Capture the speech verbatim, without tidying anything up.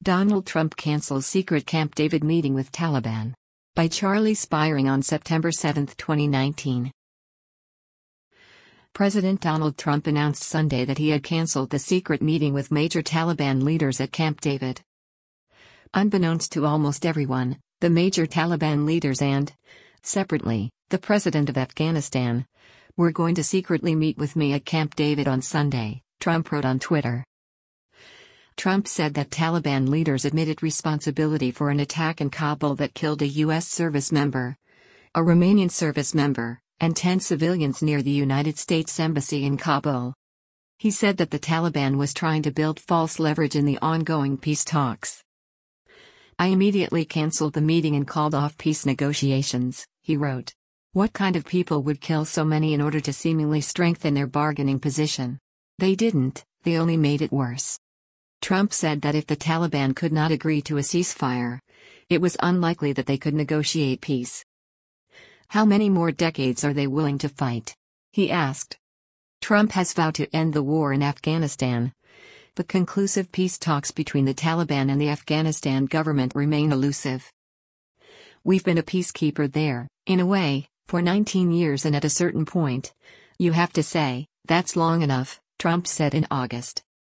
Donald Trump cancels secret Camp David meeting with Taliban. By Charlie Spiring on September seventh, twenty nineteen. President Donald Trump announced Sunday that he had canceled the secret meeting with major Taliban leaders at Camp David. Unbeknownst to almost everyone, the major Taliban leaders and, separately, the president of Afghanistan, were going to secretly meet with me at Camp David on Sunday, Trump wrote on Twitter. Trump said that Taliban leaders admitted responsibility for an attack in Kabul that killed a U S service member, a Romanian service member, and ten civilians near the United States Embassy in Kabul. He said that the Taliban was trying to build false leverage in the ongoing peace talks. I immediately canceled the meeting and called off peace negotiations, he wrote. What kind of people would kill so many in order to seemingly strengthen their bargaining position? They didn't, they only made it worse. Trump said that if the Taliban could not agree to a ceasefire, it was unlikely that they could negotiate peace. How many more decades are they willing to fight? He asked. Trump has vowed to end the war in Afghanistan. But conclusive peace talks between the Taliban and the Afghanistan government remain elusive. We've been a peacekeeper there, in a way, for nineteen years, and at a certain point, you have to say, that's long enough, Trump said in August.